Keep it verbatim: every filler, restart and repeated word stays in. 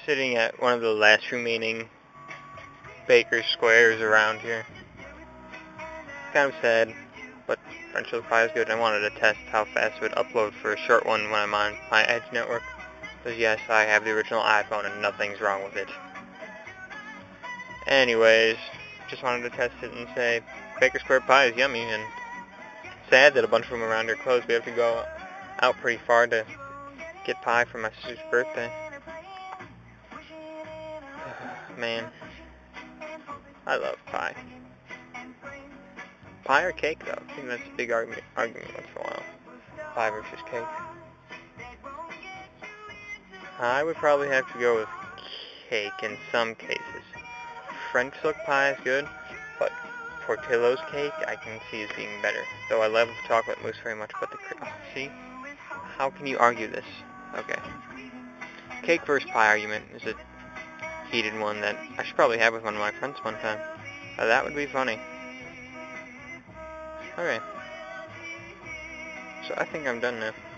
sitting at one of the last remaining baker's squares around here. Kind of sad, but French toast pie is good. I wanted to test how fast it would upload for a short one when I'm on my Edge network. Because yes, I have the original iPhone and nothing's wrong with it. Anyways, just wanted to test it and say Baker Square pie is yummy, and sad that a bunch of them around here closed. We have to go out pretty far to get pie for my sister's birthday. Man, I love pie. Pie or cake, though? I think that's a big argument, argument once in a while. Pie versus cake. I would probably have to go with cake in some cases. French silk pie is good, but Portillo's cake I can see as being better. Though I love chocolate mousse very much, but the oh, see? How can you argue this? Okay. Cake versus pie argument is a heated one that I should probably have with one of my friends one time. Uh, that would be funny. Okay. So I think I'm done now.